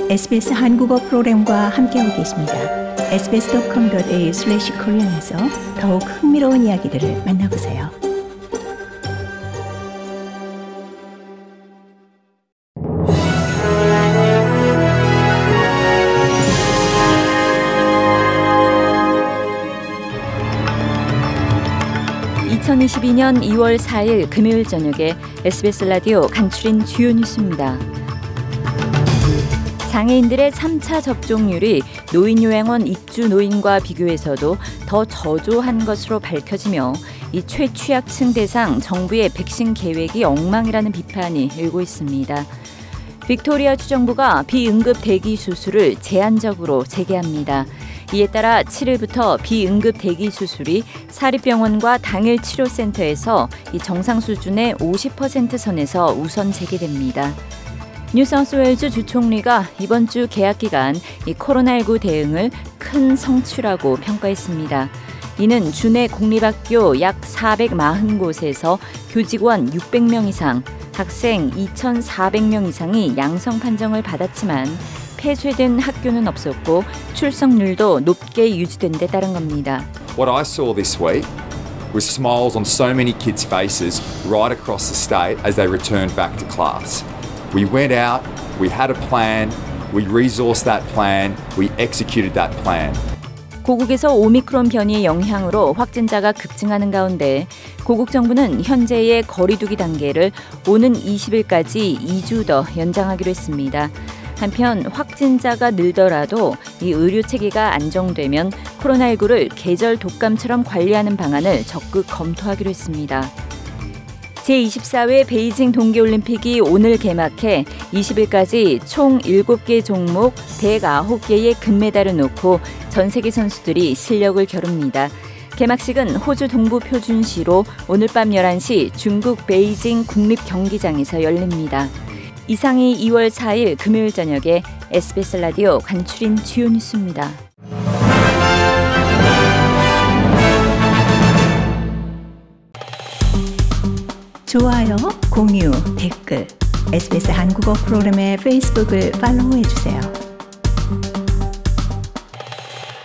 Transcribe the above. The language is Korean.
SBS 한국어 프로그램과 함께하고 계십니다. sbs.com.au/korean에서 더욱 흥미로운 이야기들을 만나보세요. (2022년 2월 4일) 금요일 저녁에 SBS 라디오 간추린 주요 뉴스입니다. 장애인들의 3차 접종률이 노인요양원 입주 노인과 비교해서도 더 저조한 것으로 밝혀지며 이 최취약층 대상 정부의 백신 계획이 엉망이라는 비판이 일고 있습니다. 빅토리아주 정부가 비응급 대기 수술을 제한적으로 재개합니다. 이에 따라 7일부터 비응급 대기 수술이 사립병원과 당일 치료센터에서 이 정상 수준의 50% 선에서 우선 재개됩니다. 뉴사우스웨일즈 주총리가 이번 주 개학 기간 이 코로나19 대응을 큰 성취라고 평가했습니다. 이는 주내 공립학교 약 440곳에서 교직원 600명 이상, 학생 2,400명 이상이 양성 판정을 받았지만 폐쇄된 학교는 없었고 출석률도 높게 유지된 데 따른 겁니다. What I saw this week was smiles on so many kids' faces right across the state as they returned back to class. We went out, we had a plan, we resourced that plan, we executed that plan. 고국에서 오미크론 변이의 영향으로 확진자가 급증하는 가운데 고국 정부는 현재의 거리두기 단계를 오는 20일까지 2주 더 연장하기로 했습니다. 한편 확진자가 늘더라도 이 의료 체계가 안정되면 코로나19를 계절 독감처럼 관리하는 방안을 적극 검토하기로 했습니다. 제24회 베이징 동계올림픽이 오늘 개막해 20일까지 총 7개 종목 109개의 금메달을 놓고 전 세계 선수들이 실력을 겨룹니다. 개막식은 호주 동부 표준시로 오늘 밤 11시 중국 베이징 국립경기장에서 열립니다. 이상이 2월 4일 금요일 저녁에 SBS 라디오 간추린 주요 뉴스입니다. 좋아요, 공유, 댓글, SBS 한국어 프로그램의 페이스북을 팔로우해주세요.